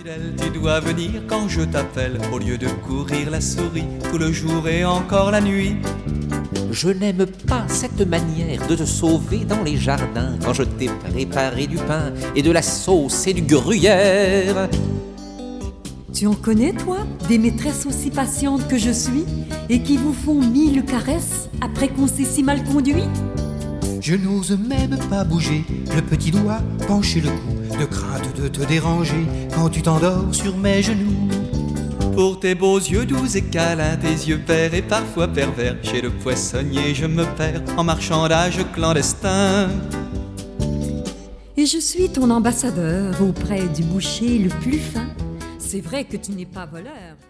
Fidèle, tu dois venir quand je t'appelle, au lieu de courir la souris tout le jour et encore la nuit. Je n'aime pas cette manière de te sauver dans les jardins quand je t'ai préparé du pain et de la sauce et du gruyère. Tu en connais, toi, des maîtresses aussi patientes que je suis et qui vous font 1000 caresses après qu'on s'est si mal conduit? Je n'ose même pas bouger le petit doigt, pencher le cou, de crainte de te déranger quand tu t'endors sur mes genoux. Pour tes beaux yeux doux et câlins, tes yeux verts et parfois pervers, chez le poissonnier je me perds en marchandage clandestin. Et je suis ton ambassadeur auprès du boucher le plus fin. C'est vrai que tu n'es pas voleur.